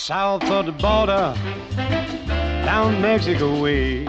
south of the border, down Mexico way.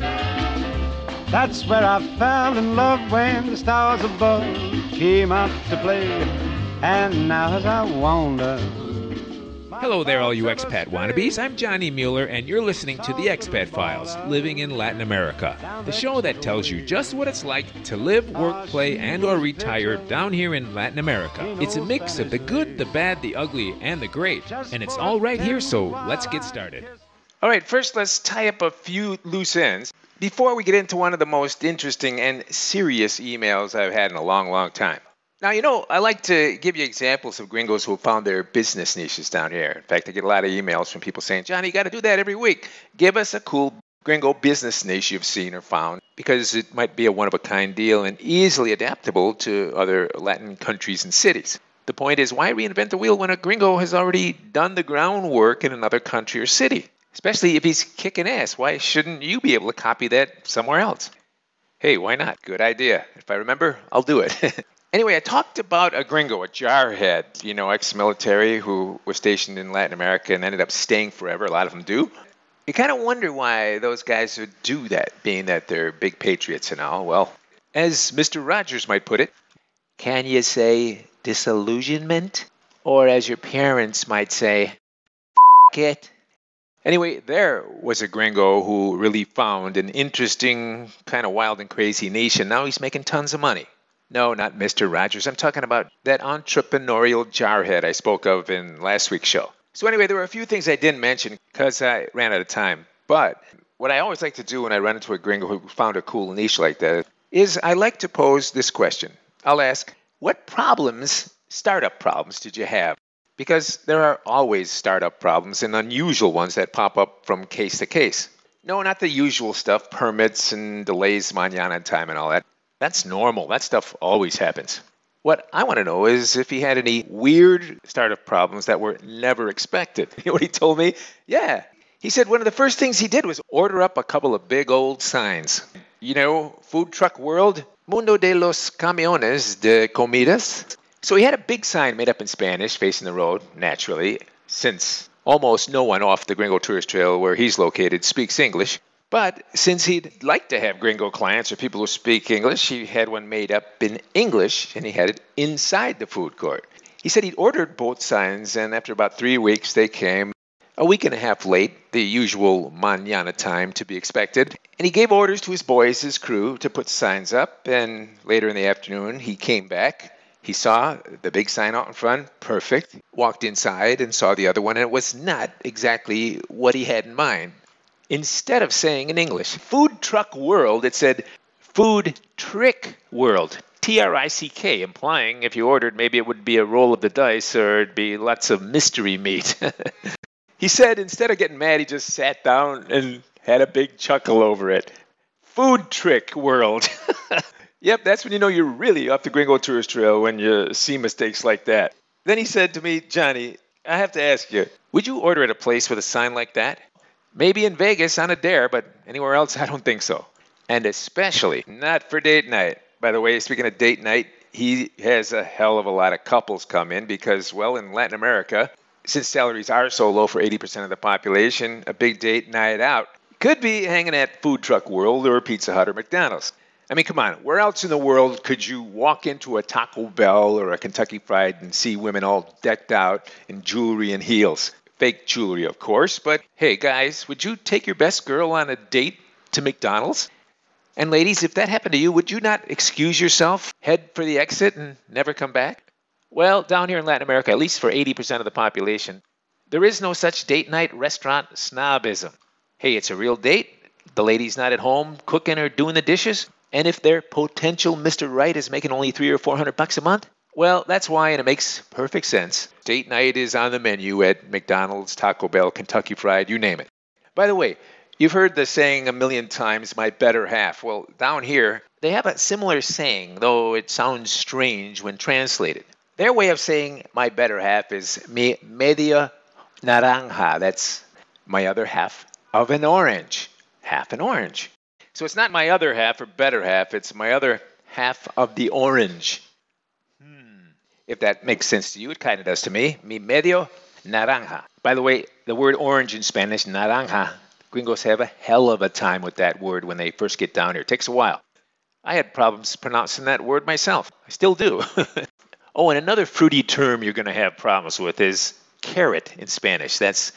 That's where I fell in love when the stars above came out to play. And now as I wander. Hello there, all you expat wannabes. I'm Johnny Mueller, and you're listening to The Expat Files, Living in Latin America, the show that tells you just what it's like to live, work, play, and or retire down here in Latin America. It's a mix of the good, the bad, the ugly, and the great, and it's all right here, so let's get started. All right, first let's tie up a few loose ends before we get into one of the most interesting and serious emails I've had in a long, long time. Now, I like to give you examples of gringos who have found their business niches down here. In fact, I get a lot of emails from people saying, Johnny, you got to do that every week. Give us a cool gringo business niche you've seen or found, because it might be a one-of-a-kind deal and easily adaptable to other Latin countries and cities. The point is, why reinvent the wheel when a gringo has already done the groundwork in another country or city? Especially if he's kicking ass. Why shouldn't you be able to copy that somewhere else? Hey, why not? Good idea. If I remember, I'll do it. Anyway, I talked about a gringo, a jarhead, ex-military who was stationed in Latin America and ended up staying forever. A lot of them do. You kind of wonder why those guys would do that, being that they're big patriots and all. Well, as Mr. Rogers might put it, can you say disillusionment? Or as your parents might say, F it. Anyway, there was a gringo who really found an interesting, kind of wild and crazy niche, and now he's making tons of money. No, not Mr. Rogers. I'm talking about that entrepreneurial jarhead I spoke of in last week's show. So anyway, there were a few things I didn't mention because I ran out of time. But what I always like to do when I run into a gringo who found a cool niche like that is I like to pose this question. I'll ask, what startup problems did you have? Because there are always startup problems and unusual ones that pop up from case to case. No, not the usual stuff, permits and delays, mañana time and all that. That's normal. That stuff always happens. What I want to know is if he had any weird startup problems that were never expected. You know what he told me? Yeah. He said one of the first things he did was order up a couple of big old signs. Food truck world, Mundo de los Camiones de Comidas. So he had a big sign made up in Spanish facing the road, naturally, since almost no one off the Gringo Tourist Trail where he's located speaks English. But since he'd like to have gringo clients or people who speak English, he had one made up in English, and he had it inside the food court. He said he'd ordered both signs, and after about 3 weeks, they came a week and a half late, the usual mañana time to be expected. And he gave orders to his boys, his crew, to put signs up, and later in the afternoon, he came back. He saw the big sign out in front, perfect, walked inside and saw the other one, and it was not exactly what he had in mind. Instead of saying in English, food truck world, it said food trick world, T-R-I-C-K, implying if you ordered, maybe it would be a roll of the dice or it'd be lots of mystery meat. He said instead of getting mad, he just sat down and had a big chuckle over it. Food trick world. Yep, that's when you know you're really off the Gringo Tourist Trail, when you see mistakes like that. Then he said to me, Johnny, I have to ask you, would you order at a place with a sign like that? Maybe in Vegas on a dare, but anywhere else, I don't think so. And especially not for date night. By the way, speaking of date night, he has a hell of a lot of couples come in because, well, in Latin America, since salaries are so low for 80% of the population, a big date night out could be hanging at Food Truck World or Pizza Hut or McDonald's. I mean, come on, where else in the world could you walk into a Taco Bell or a Kentucky Fried and see women all decked out in jewelry and heels? Fake jewelry, of course, but hey, guys, would you take your best girl on a date to McDonald's? And ladies, if that happened to you, would you not excuse yourself, head for the exit, and never come back? Well, down here in Latin America, at least for 80% of the population, there is no such date night restaurant snobism. Hey, it's a real date. The lady's not at home cooking or doing the dishes. And if their potential Mr. Right is making only $300 or $400 a month, well, that's why, and it makes perfect sense, date night is on the menu at McDonald's, Taco Bell, Kentucky Fried, you name it. By the way, you've heard the saying a million times, my better half. Well, down here, they have a similar saying, though it sounds strange when translated. Their way of saying my better half is mi media naranja. That's my other half of an orange. Half an orange. So it's not my other half or better half, it's my other half of the orange. If that makes sense to you, it kind of does to me. Mi medio naranja. By the way, the word orange in Spanish, naranja, gringos have a hell of a time with that word when they first get down here. It takes a while. I had problems pronouncing that word myself. I still do. Oh, and another fruity term you're going to have problems with is carrot in Spanish. That's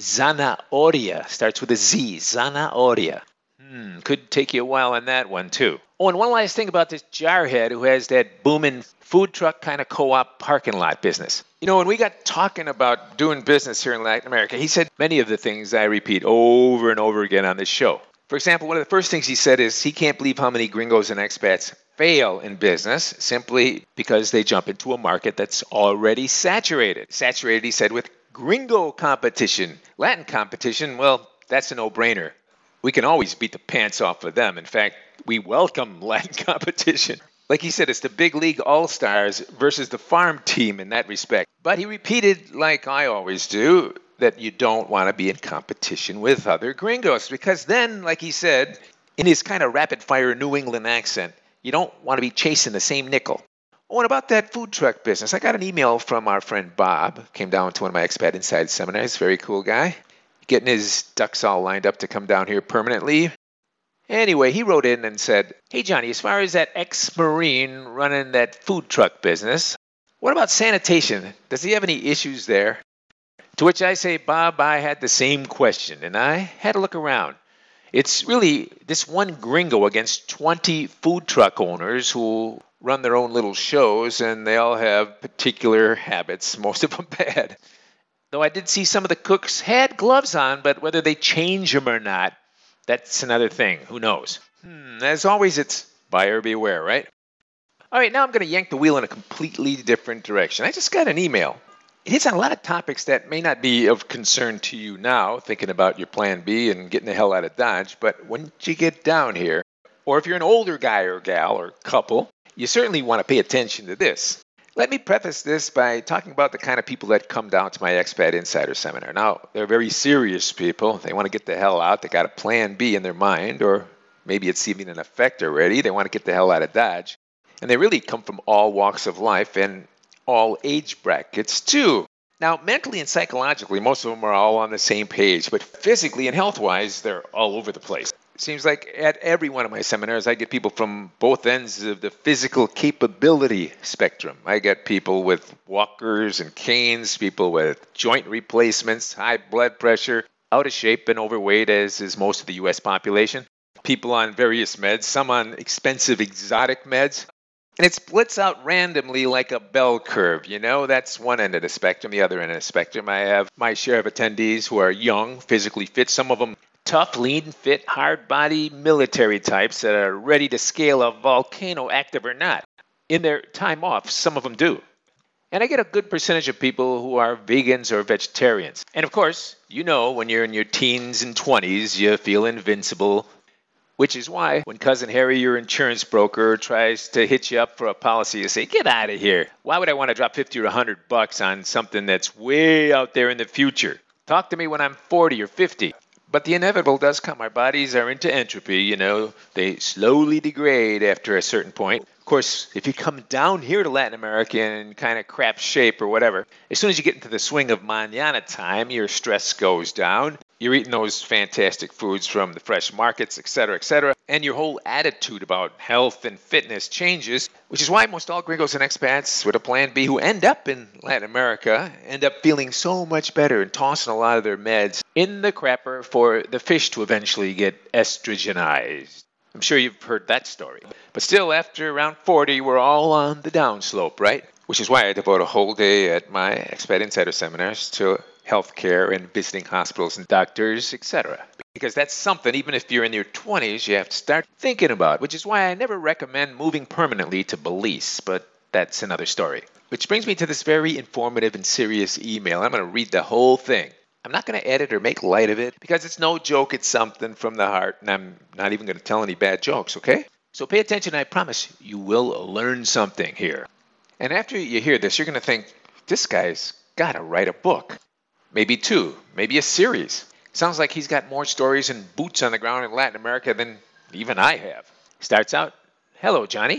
zanahoria. Starts with a Z, zanahoria. Could take you a while on that one, too. Oh, and one last thing about this jarhead who has that booming food truck kind of co-op parking lot business. You know, when we got talking about doing business here in Latin America, he said many of the things I repeat over and over again on this show. For example, one of the first things he said is he can't believe how many gringos and expats fail in business simply because they jump into a market that's already saturated. Saturated, he said, with gringo competition. Latin competition, well, that's a no-brainer. We can always beat the pants off of them. In fact, we welcome Latin competition. Like he said, it's the big league all-stars versus the farm team in that respect. But he repeated, like I always do, that you don't want to be in competition with other gringos. Because then, like he said, in his kind of rapid-fire New England accent, you don't want to be chasing the same nickel. Oh, and about that food truck business, I got an email from our friend Bob. Came down to one of my Expat Inside seminars. Very cool guy. Getting his ducks all lined up to come down here permanently. Anyway, he wrote in and said, "Hey, Johnny, as far as that ex-Marine running that food truck business, what about sanitation? Does he have any issues there?" To which I say, Bob, I had the same question, and I had to look around. It's really this one gringo against 20 food truck owners who run their own little shows, and they all have particular habits, most of them bad. Though I did see some of the cooks had gloves on, but whether they change them or not, that's another thing. Who knows? As always, it's buyer beware, right? All right, now I'm going to yank the wheel in a completely different direction. I just got an email. It hits on a lot of topics that may not be of concern to you now, thinking about your plan B and getting the hell out of Dodge. But once you get down here, or if you're an older guy or gal or couple, you certainly want to pay attention to this. Let me preface this by talking about the kind of people that come down to my Expat Insider Seminar. Now, they're very serious people. They want to get the hell out. They got a plan B in their mind, or maybe it's even in effect already. They want to get the hell out of Dodge. And they really come from all walks of life and all age brackets, too. Now, mentally and psychologically, most of them are all on the same page, but physically and health-wise, they're all over the place. It seems like at every one of my seminars, I get people from both ends of the physical capability spectrum. I get people with walkers and canes, people with joint replacements, high blood pressure, out of shape and overweight, as is most of the U.S. population, people on various meds, some on expensive exotic meds. And it splits out randomly like a bell curve, you know? That's one end of the spectrum. The other end of the spectrum, I have my share of attendees who are young, physically fit, some of them tough, lean, fit, hard-body military types that are ready to scale a volcano, active or not. In their time off, some of them do. And I get a good percentage of people who are vegans or vegetarians. And of course, you know, when you're in your teens and 20s, you feel invincible. Which is why when Cousin Harry, your insurance broker, tries to hit you up for a policy, you say, get out of here. Why would I want to drop $50 or $100 on something that's way out there in the future? Talk to me when I'm 40 or 50. But the inevitable does come. Our bodies are into entropy, you know. They slowly degrade after a certain point. Of course, if you come down here to Latin America in kind of crap shape or whatever, as soon as you get into the swing of mañana time, your stress goes down. You're eating those fantastic foods from the fresh markets, et cetera, and your whole attitude about health and fitness changes, which is why most all gringos and expats with a plan B who end up in Latin America end up feeling so much better and tossing a lot of their meds in the crapper for the fish to eventually get estrogenized. I'm sure you've heard that story. But still, after around 40, we're all on the downslope, right? Which is why I devote a whole day at my Expat Insider seminars to healthcare and visiting hospitals and doctors, etc. Because that's something, even if you're in your 20s, you have to start thinking about, which is why I never recommend moving permanently to Belize, but that's another story. Which brings me to this very informative and serious email. I'm going to read the whole thing. I'm not going to edit or make light of it because it's no joke, it's something from the heart, and I'm not even going to tell any bad jokes, okay? So pay attention, I promise you will learn something here. And after you hear this, you're going to think, this guy's got to write a book. Maybe two, maybe a series. Sounds like he's got more stories and boots on the ground in Latin America than even I have. Starts out, hello, Johnny.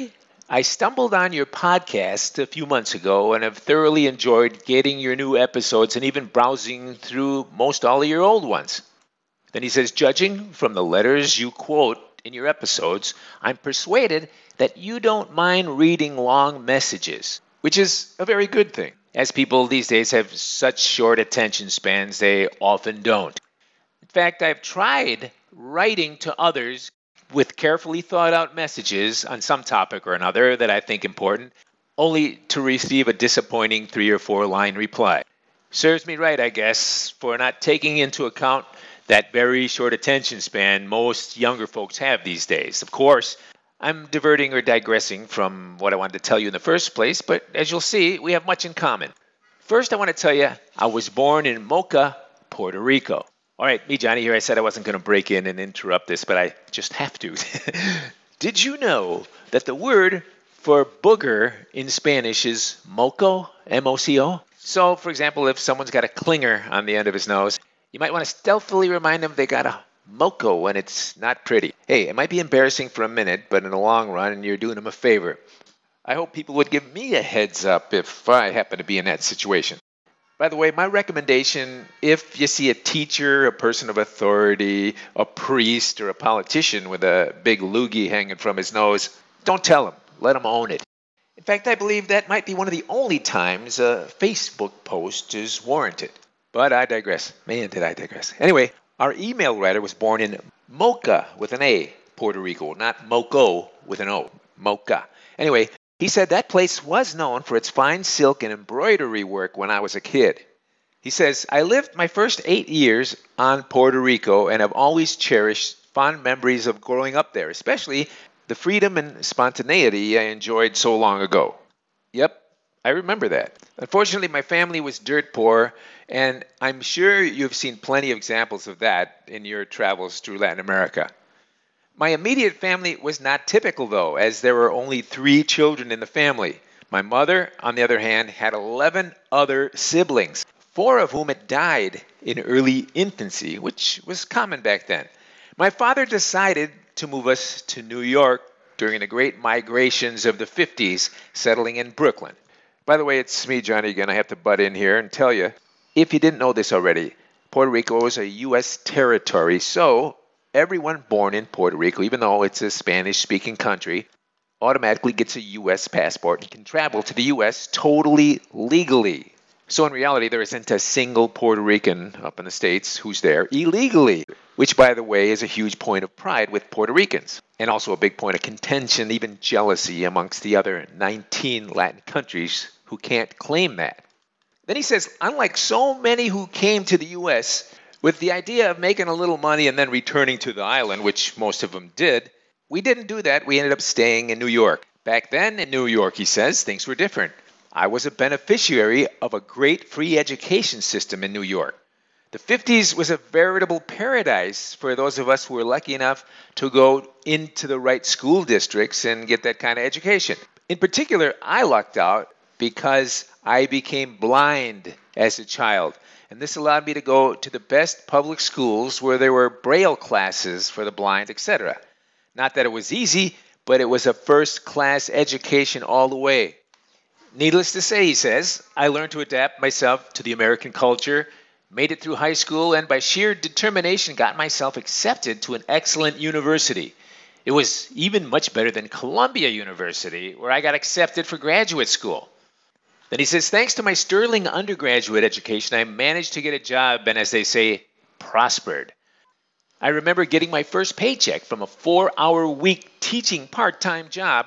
I stumbled on your podcast a few months ago and have thoroughly enjoyed getting your new episodes and even browsing through most all of your old ones. Then he says, judging from the letters you quote in your episodes, I'm persuaded that you don't mind reading long messages, which is a very good thing, as people these days have such short attention spans they often don't. In fact, I've tried writing to others with carefully thought out messages on some topic or another that I think important, only to receive a disappointing 3 or 4 line reply. Serves me right, I guess, for not taking into account that very short attention span most younger folks have these days. Of course, I'm diverting or digressing from what I wanted to tell you in the first place, but as you'll see, we have much in common. First, I want to tell you I was born in Mocha, Puerto Rico. All right, me, Johnny, here. I said I wasn't going to break in and interrupt this, but I just have to. Did you know that the word for booger in Spanish is moco, M-O-C-O? So, for example, if someone's got a clinger on the end of his nose, you might want to stealthily remind them they got a moco when it's not pretty. Hey, it might be embarrassing for a minute, but in the long run, you're doing them a favor. I hope people would give me a heads up if I happen to be in that situation. By the way, my recommendation, if you see a teacher, a person of authority, a priest, or a politician with a big loogie hanging from his nose, don't tell him. Let him own it. In fact, I believe that might be one of the only times a Facebook post is warranted. But I digress. Man, did I digress. Anyway, our email writer was born in Mocha with an A, Puerto Rico, not Moco with an O. Mocha. Anyway, he said that place was known for its fine silk and embroidery work when I was a kid. He says, I lived my first 8 years on Puerto Rico and have always cherished fond memories of growing up there, especially the freedom and spontaneity I enjoyed so long ago. Yep, I remember that. Unfortunately, my family was dirt poor, and I'm sure you've seen plenty of examples of that in your travels through Latin America. My immediate family was not typical, though, as there were only 3 children in the family. My mother, on the other hand, had 11 other siblings, 4 of whom had died in early infancy, which was common back then. My father decided to move us to New York during the great migrations of the 50s, settling in Brooklyn. By the way, it's me, Johnny, again. I have to butt in here and tell you, if you didn't know this already, Puerto Rico is a U.S. territory, so everyone born in Puerto Rico, even though it's a Spanish-speaking country, automatically gets a U.S. passport and can travel to the U.S. totally legally. So in reality, there isn't a single Puerto Rican up in the States who's there illegally, which, by the way, is a huge point of pride with Puerto Ricans, and also a big point of contention, even jealousy amongst the other 19 Latin countries who can't claim that. Then he says, unlike so many who came to the U.S., with the idea of making a little money and then returning to the island, which most of them did, we didn't do that. We ended up staying in New York. Back then in New York, he says, things were different. I was a beneficiary of a great free education system in New York. The 50s was a veritable paradise for those of us who were lucky enough to go into the right school districts and get that kind of education. In particular, I lucked out because I became blind as a child. And this allowed me to go to the best public schools where there were Braille classes for the blind, etc. Not that it was easy, but it was a first-class education all the way. Needless to say, he says, I learned to adapt myself to the American culture, made it through high school, and by sheer determination got myself accepted to an excellent university. It was even much better than Columbia University, where I got accepted for graduate school. Then he says, thanks to my sterling undergraduate education, I managed to get a job and, as they say, prospered. I remember getting my first paycheck from a 4-hour-week teaching part-time job,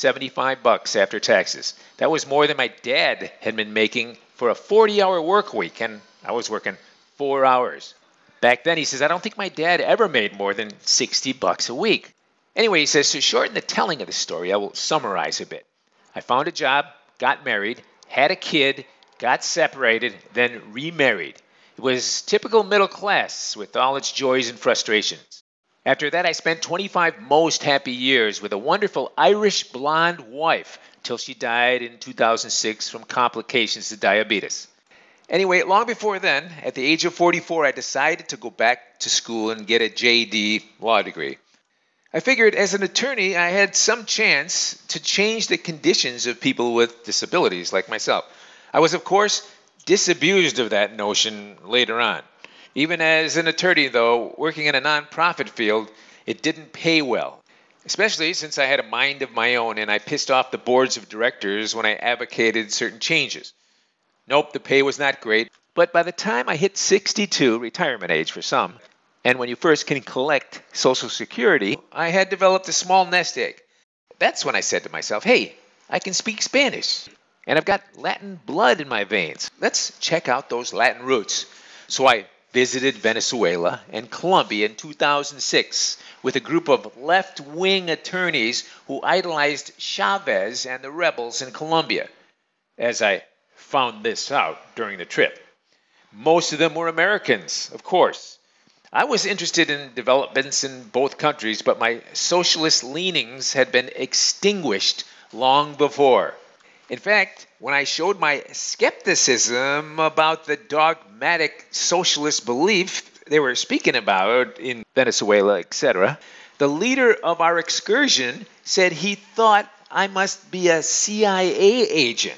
$75 after taxes. That was more than my dad had been making for a 40-hour work week, and I was working 4 hours. Back then, he says, I don't think my dad ever made more than $60 a week. Anyway, he says, to shorten the telling of the story, I will summarize a bit. I found a job, got married, had a kid, got separated, then remarried. It was typical middle class with all its joys and frustrations. After that, I spent 25 most happy years with a wonderful Irish blonde wife till she died in 2006 from complications to diabetes. Anyway, long before then, at the age of 44, I decided to go back to school and get a JD law degree. I figured as an attorney, I had some chance to change the conditions of people with disabilities like myself. I was, of course, disabused of that notion later on. Even as an attorney, though, working in a nonprofit field, it didn't pay well, especially since I had a mind of my own and I pissed off the boards of directors when I advocated certain changes. Nope, the pay was not great, but by the time I hit 62, retirement age for some, and when you first can collect Social Security, I had developed a small nest egg. That's when I said to myself, hey, I can speak Spanish, and I've got Latin blood in my veins. Let's check out those Latin roots. So I visited Venezuela and Colombia in 2006 with a group of left-wing attorneys who idolized Chavez and the rebels in Colombia, as I found this out during the trip. Most of them were Americans, of course. I was interested in developments in both countries, but my socialist leanings had been extinguished long before. In fact, when I showed my skepticism about the dogmatic socialist belief they were speaking about in Venezuela, etc., the leader of our excursion said he thought I must be a CIA agent.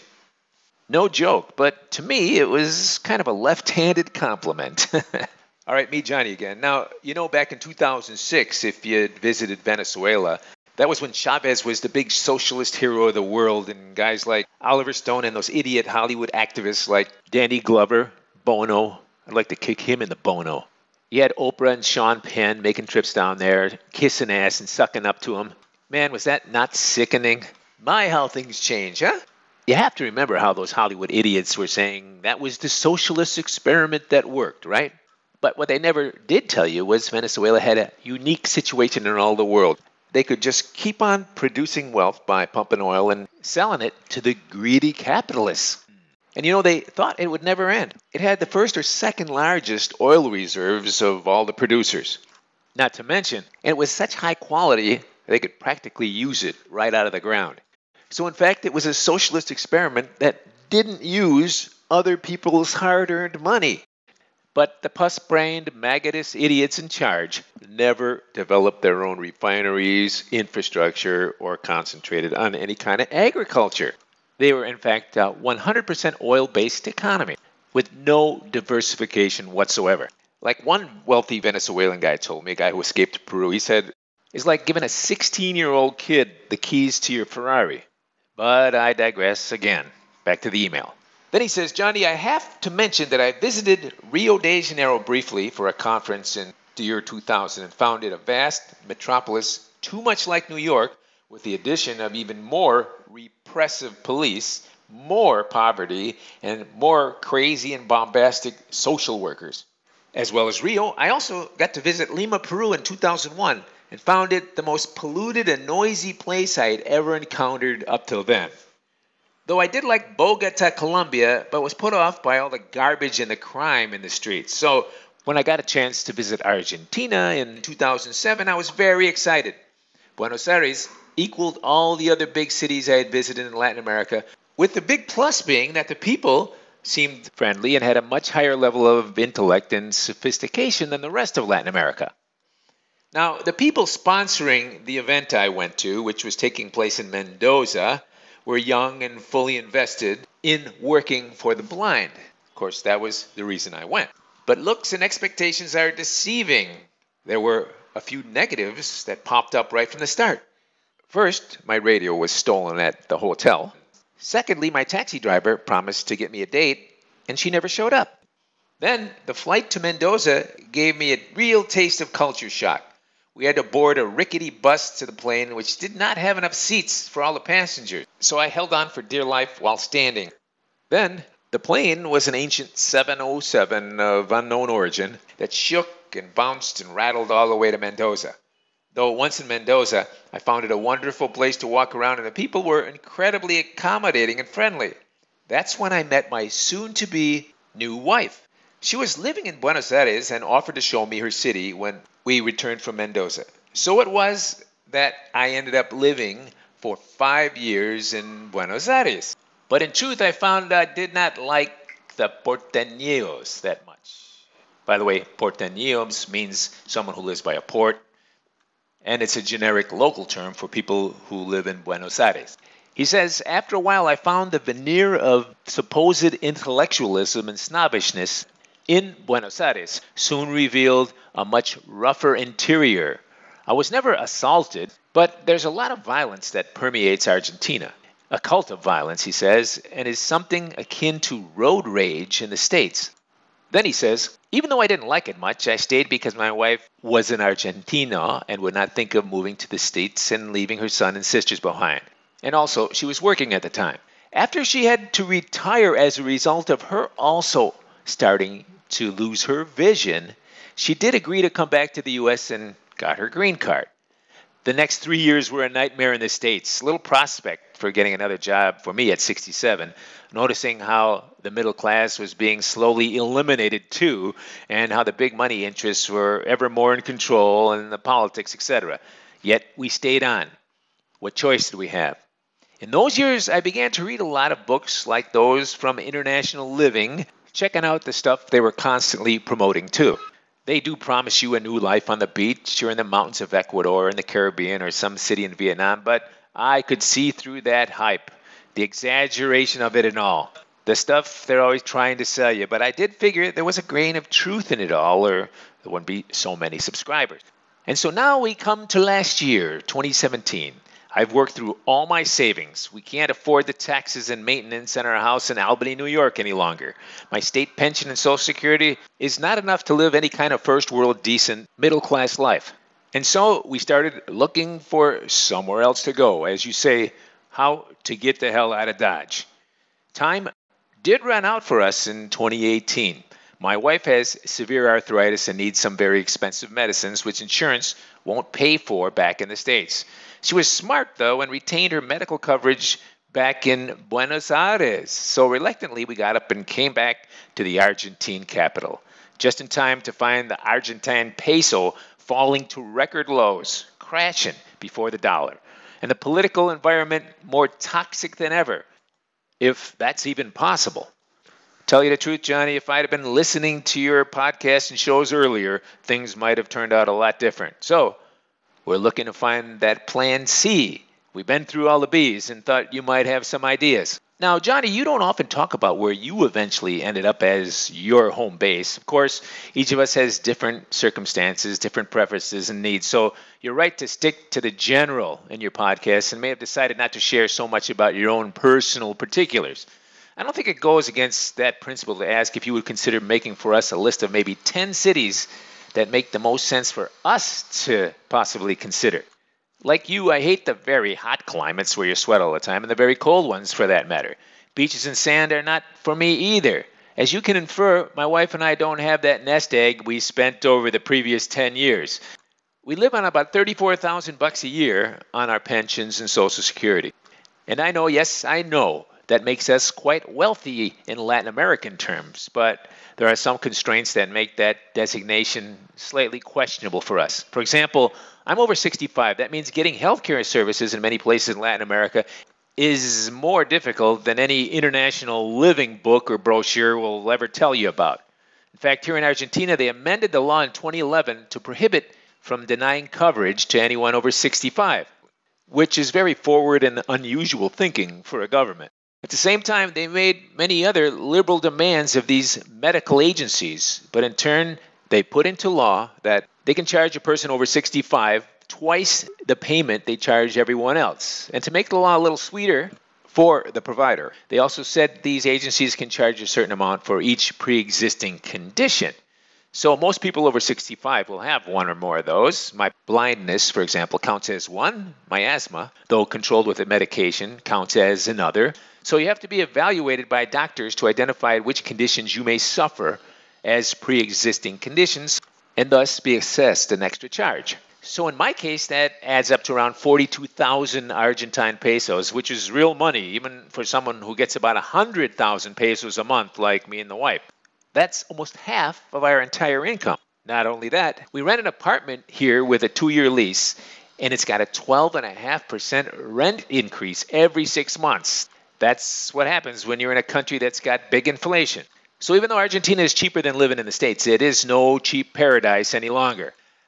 No joke, but to me it was kind of a left-handed compliment. All right, me, Johnny, again. Now, back in 2006, if you had visited Venezuela, that was when Chavez was the big socialist hero of the world, and guys like Oliver Stone and those idiot Hollywood activists like Danny Glover, Bono. I'd like to kick him in the Bono. You had Oprah and Sean Penn making trips down there, kissing ass and sucking up to him. Man, was that not sickening? My, how things change, huh? You have to remember how those Hollywood idiots were saying that was the socialist experiment that worked, right? But what they never did tell you was Venezuela had a unique situation in all the world. They could just keep on producing wealth by pumping oil and selling it to the greedy capitalists. And they thought it would never end. It had the first or second largest oil reserves of all the producers. Not to mention, it was such high quality, they could practically use it right out of the ground. So in fact, it was a socialist experiment that didn't use other people's hard-earned money. But the puss-brained, maggotous idiots in charge never developed their own refineries, infrastructure, or concentrated on any kind of agriculture. They were, in fact, a 100% oil-based economy with no diversification whatsoever. Like one wealthy Venezuelan guy told me, a guy who escaped to Peru, he said, it's like giving a 16-year-old kid the keys to your Ferrari. But I digress again. Back to the email. Then he says, Johnny, I have to mention that I visited Rio de Janeiro briefly for a conference in the year 2000 and found it a vast metropolis too much like New York, with the addition of even more repressive police, more poverty, and more crazy and bombastic social workers. As well as Rio, I also got to visit Lima, Peru in 2001 and found it the most polluted and noisy place I had ever encountered up till then. Though I did like Bogota, Colombia, but was put off by all the garbage and the crime in the streets. So when I got a chance to visit Argentina in 2007, I was very excited. Buenos Aires equaled all the other big cities I had visited in Latin America, with the big plus being that the people seemed friendly and had a much higher level of intellect and sophistication than the rest of Latin America. Now, the people sponsoring the event I went to, which was taking place in Mendoza, were young and fully invested in working for the blind. Of course, that was the reason I went. But looks and expectations are deceiving. There were a few negatives that popped up right from the start. First, my radio was stolen at the hotel. Secondly, my taxi driver promised to get me a date, and she never showed up. Then, the flight to Mendoza gave me a real taste of culture shock. We had to board a rickety bus to the plane, which did not have enough seats for all the passengers, so I held on for dear life while standing. Then, the plane was an ancient 707 of unknown origin that shook and bounced and rattled all the way to Mendoza. Though once in Mendoza, I found it a wonderful place to walk around, and the people were incredibly accommodating and friendly. That's when I met my soon-to-be new wife. She was living in Buenos Aires and offered to show me her city when we returned from Mendoza. So it was that I ended up living for 5 years in Buenos Aires. But in truth, I found I did not like the porteños that much. By the way, porteños means someone who lives by a port. and it's a generic local term for people who live in Buenos Aires. He says, after a while, I found the veneer of supposed intellectualism and snobbishness in Buenos Aires soon revealed a much rougher interior. I was never assaulted, but there's a lot of violence that permeates Argentina. A cult of violence, he says, and is something akin to road rage in the States. Then he says, even though I didn't like it much, I stayed because my wife was an Argentina and would not think of moving to the States and leaving her son and sisters behind. And also, she was working at the time. After she had to retire as a result of her also starting to lose her vision, she did agree to come back to the U.S. and got her green card. The next 3 years were a nightmare in the States. Little prospect for getting another job for me at 67, noticing how the middle class was being slowly eliminated too, and how the big money interests were ever more in control, and the politics, etc. Yet we stayed on. What choice did we have? In those years, I began to read a lot of books like those from International Living, checking out the stuff they were constantly promoting too. They do promise you a new life on the beach or in the mountains of Ecuador, in the Caribbean, or some city in Vietnam, but I could see through that hype, the exaggeration of it and all. The stuff they're always trying to sell you, but I did figure there was a grain of truth in it all, or there wouldn't be so many subscribers. And so now we come to last year, 2017. I've worked through all my savings. We can't afford the taxes and maintenance on our house in Albany, New York any longer. My state pension and Social Security is not enough to live any kind of first world decent middle class life. And so we started looking for somewhere else to go, as you say, how to get the hell out of Dodge. Time did run out for us in 2018. My wife has severe arthritis and needs some very expensive medicines, which insurance won't pay for back in the States. She was smart, though, and retained her medical coverage back in Buenos Aires. So reluctantly, we got up and came back to the Argentine capital, just in time to find the Argentine peso falling to record lows, crashing before the dollar, and the political environment more toxic than ever, if that's even possible. Tell you the truth, Johnny, if I'd have been listening to your podcast and shows earlier, things might have turned out a lot different. So we're looking to find that plan C. We've been through all the B's and thought you might have some ideas. Now, Johnny, you don't often talk about where you eventually ended up as your home base. Of course, each of us has different circumstances, different preferences and needs. So you're right to stick to the general in your podcast and may have decided not to share so much about your own personal particulars. I don't think it goes against that principle to ask if you would consider making for us a list of maybe 10 cities that make the most sense for us to possibly consider. Like you, I hate the very hot climates where you sweat all the time, and the very cold ones for that matter. Beaches and sand are not for me either. As you can infer, my wife and I don't have that nest egg we spent over the previous 10 years. We live on about $34,000 a year on our pensions and Social Security. And I know, yes, I know, that makes us quite wealthy in Latin American terms, but there are some constraints that make that designation slightly questionable for us. For example, I'm over 65. That means getting healthcare services in many places in Latin America is more difficult than any international living book or brochure will ever tell you about. In fact, here in Argentina, they amended the law in 2011 to prohibit from denying coverage to anyone over 65, which is very forward and unusual thinking for a government. At the same time, they made many other liberal demands of these medical agencies, but in turn, they put into law that they can charge a person over 65 twice the payment they charge everyone else. And to make the law a little sweeter for the provider, they also said these agencies can charge a certain amount for each pre-existing condition. So most people over 65 will have one or more of those. My blindness, for example, counts as one. My asthma, though controlled with a medication, counts as another. So you have to be evaluated by doctors to identify which conditions you may suffer as pre-existing conditions and thus be assessed an extra charge. So in my case, that adds up to around 42,000 Argentine pesos, which is real money, even for someone who gets about 100,000 pesos a month like me and the wife. That's almost half of our entire income. Not only that, we rent an apartment here with a 2-year lease, and it's got a 12.5% rent increase every 6 months. That's what happens when you're in a country that's got big inflation. So even though Argentina is cheaper than living in the States, it is no cheap paradise any longer.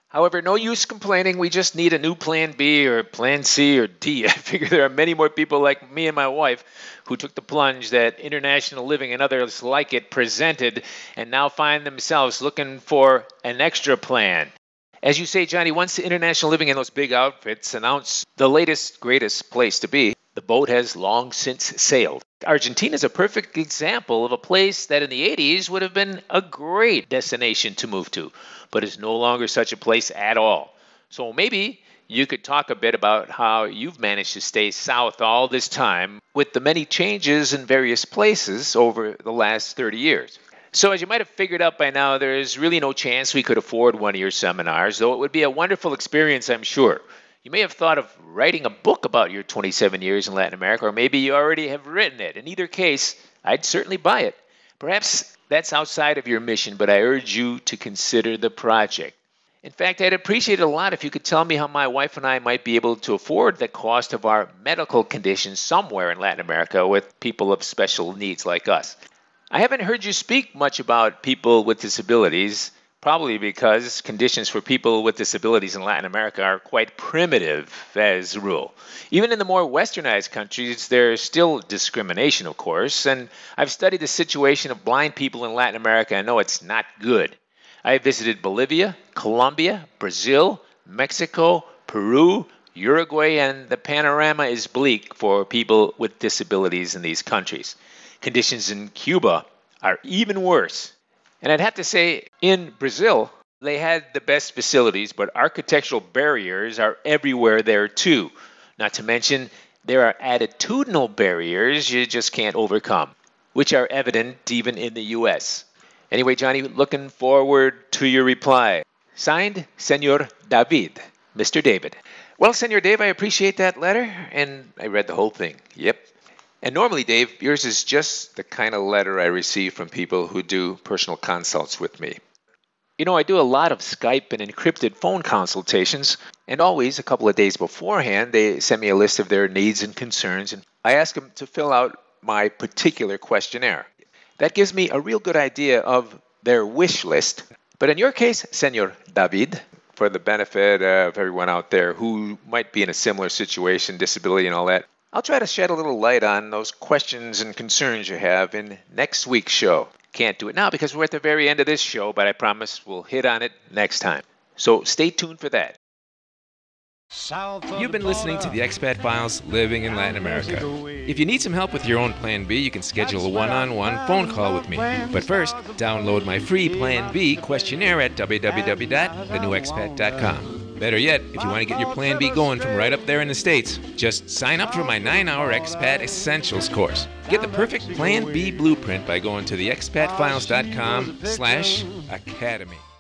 However, no use complaining. We just need a new plan B or plan C or D. I figure there are many more people like me and my wife who took the plunge that international living and others like it presented and now find themselves looking for an extra plan. As you say, Johnny, once the international living in those big outfits announce the latest, greatest place to be, the boat has long since sailed. Argentina is a perfect example of a place that in the 80s would have been a great destination to move to, but is no longer such a place at all. So maybe you could talk a bit about how you've managed to stay south all this time with the many changes in various places over the last 30 years. So as you might have figured out by now, there is really no chance we could afford one of your seminars, though it would be a wonderful experience, I'm sure. You may have thought of writing a book about your 27 years in Latin America, or maybe you already have written it. In either case, I'd certainly buy it. Perhaps that's outside of your mission, but I urge you to consider the project. In fact, I'd appreciate it a lot if you could tell me how my wife and I might be able to afford the cost of our medical conditions somewhere in Latin America with people of special needs like us. I haven't heard you speak much about people with disabilities, probably because conditions for people with disabilities in Latin America are quite primitive as a rule. Even in the more westernized countries, there's still discrimination, of course, and I've studied the situation of blind people in Latin America and know it's not good. I visited Bolivia, Colombia, Brazil, Mexico, Peru, Uruguay, and the panorama is bleak for people with disabilities in these countries. Conditions in Cuba are even worse. And I'd have to say, in Brazil, they had the best facilities, but architectural barriers are everywhere there too. Not to mention, there are attitudinal barriers you just can't overcome, which are evident even in the U.S. Anyway, Johnny, looking forward to your reply. Signed, Senor David, Mr. David. Well, Senor Dave, I appreciate that letter, and I read the whole thing. Yep. And normally, Dave, yours is just the kind of letter I receive from people who do personal consults with me. You know, I do a lot of Skype and encrypted phone consultations, and always a couple of days beforehand, they send me a list of their needs and concerns, and I ask them to fill out my particular questionnaire. That gives me a real good idea of their wish list. But in your case, Senor David, for the benefit of everyone out there who might be in a similar situation, disability and all that, I'll try to shed a little light on those questions and concerns you have in next week's show. Can't do it now because we're at the very end of this show, but I promise we'll hit on it next time. So stay tuned for that. You've been listening to the Expat Files Living in Latin America. If you need some help with your own Plan B, you can schedule a one-on-one phone call with me. But first, download my free Plan B questionnaire at www.thenewexpat.com. Better yet, if you want to get your Plan B going from right up there in the States, just sign up for my 9-hour Expat Essentials course. Get the perfect Plan B blueprint by going to theexpatfiles.com/academy.